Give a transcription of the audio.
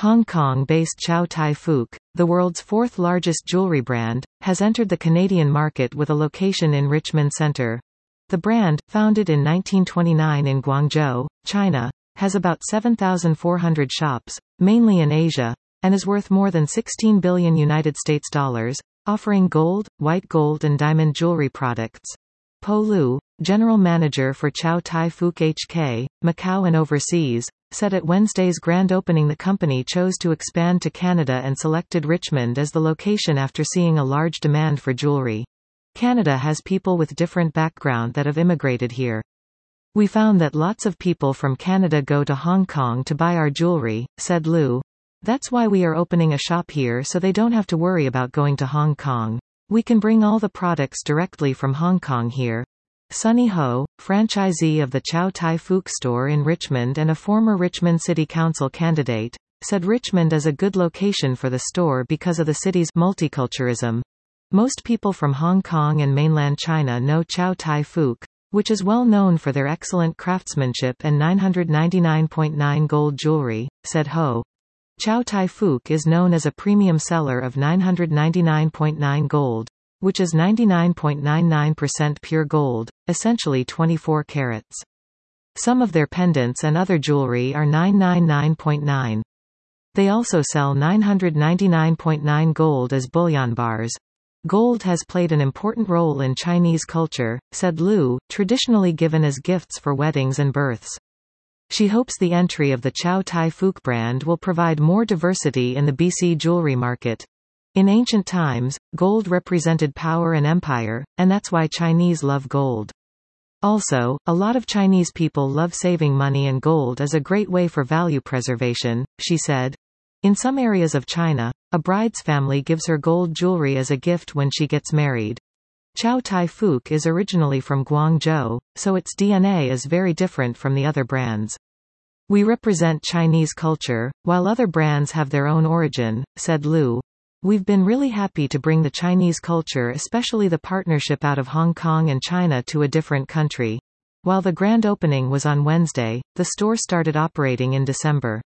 Hong Kong-based Chow Tai Fook, the world's fourth-largest jewelry brand, has entered the Canadian market with a location in Richmond Centre. The brand, founded in 1929 in Guangzhou, China, has about 7,400 shops, mainly in Asia, and is worth more than $16 billion United States dollars, offering gold, white gold and diamond jewelry products. Po Lu, general manager for Chow Tai Fook HK, Macau and overseas, said at Wednesday's grand opening the company chose to expand to Canada and selected Richmond as the location after seeing a large demand for jewelry. Canada has people with different background that have immigrated here. We found that lots of people from Canada go to Hong Kong to buy our jewelry, said Lu. That's why we are opening a shop here so they don't have to worry about going to Hong Kong. We can bring all the products directly from Hong Kong here. Sunny Ho, franchisee of the Chow Tai Fook store in Richmond and a former Richmond City Council candidate, said Richmond is a good location for the store because of the city's multiculturalism. Most people from Hong Kong and mainland China know Chow Tai Fook, which is well known for their excellent craftsmanship and 999.9 gold jewelry, said Ho. Chow Tai Fook is known as a premium seller of 999.9 gold, which is 99.99% pure gold, essentially 24 carats. Some of their pendants and other jewelry are 999.9. They also sell 999.9 gold as bullion bars. Gold has played an important role in Chinese culture, said Lu, traditionally given as gifts for weddings and births. She hopes the entry of the Chow Tai Fook brand will provide more diversity in the BC jewelry market. In ancient times, gold represented power and empire, and that's why Chinese love gold. Also, a lot of Chinese people love saving money, and gold is a great way for value preservation, she said. In some areas of China, a bride's family gives her gold jewelry as a gift when she gets married. Chow Tai Fook is originally from Guangzhou, so its DNA is very different from the other brands. We represent Chinese culture, while other brands have their own origin, said Lu. We've been really happy to bring the Chinese culture, especially the partnership out of Hong Kong and China, to a different country. While the grand opening was on Wednesday, the store started operating in December.